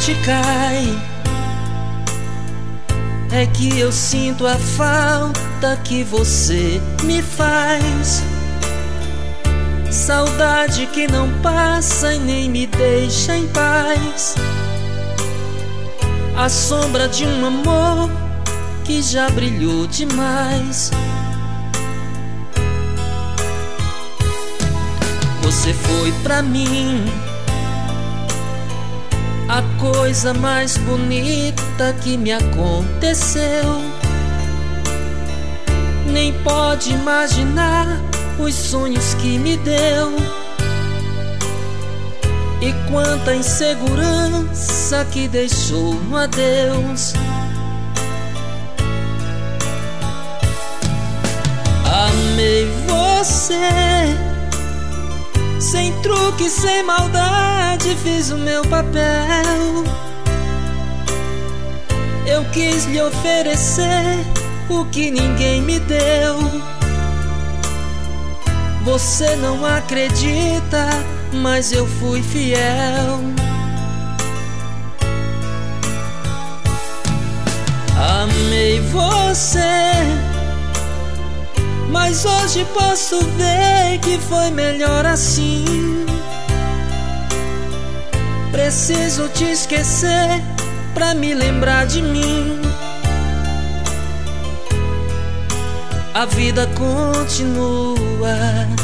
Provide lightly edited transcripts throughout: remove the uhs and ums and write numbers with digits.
noite cai, é que eu sinto a falta que você me faz. Saudade que não passa e nem me deixa em paz. A sombra de um amor que já brilhou demais. Você foi pra mim a coisa mais bonita que me aconteceu. Nem pode imaginar os sonhos que me deu. E quanta insegurança que deixou no adeus. Amei você, sem truque, sem maldade, fiz o meu papel. Eu quis lhe oferecer o que ninguém me deu. Você não acredita, mas eu fui fiel. Amei você, mas hoje posso ver que foi melhor assim. Preciso te esquecer pra me lembrar de mim. A vida continua,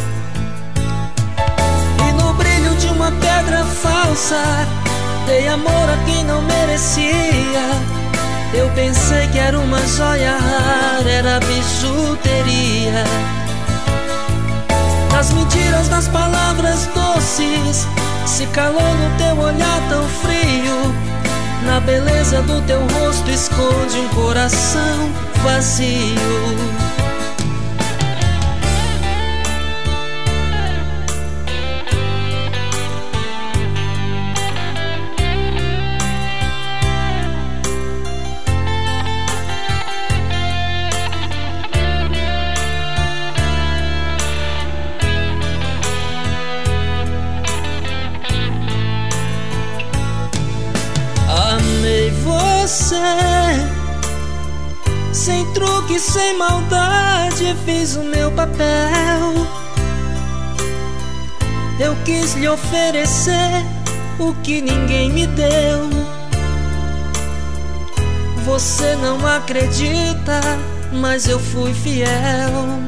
e no brilho de uma pedra falsa dei amor a quem não merecia. Eu pensei que era uma joia rara, era bijuteria. Nas mentiras, nas palavras doces, se calou no teu olhar tão frio. Na beleza do teu rosto esconde um coração vazio. Amei você, sem truque, sem maldade, fiz o meu papel. Eu quis lhe oferecer o que ninguém me deu. Você não acredita, mas eu fui fiel.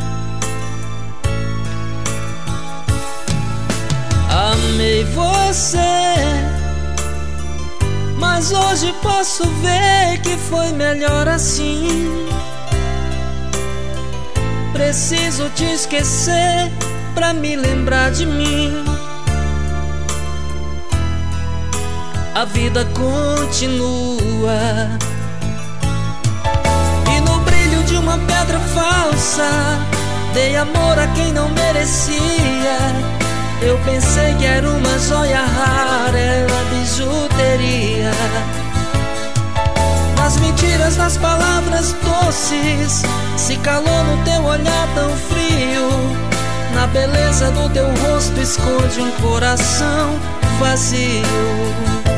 Amei você, mas hoje posso ver que foi melhor assim. Preciso te esquecer pra me lembrar de mim. A vida continua, e no brilho de uma pedra falsa dei amor a quem não merecia. Eu pensei que era uma joia rara, era bijuteria. Nas mentiras, nas palavras doces, se calou no teu olhar tão frio. Na beleza do teu rosto esconde um coração vazio.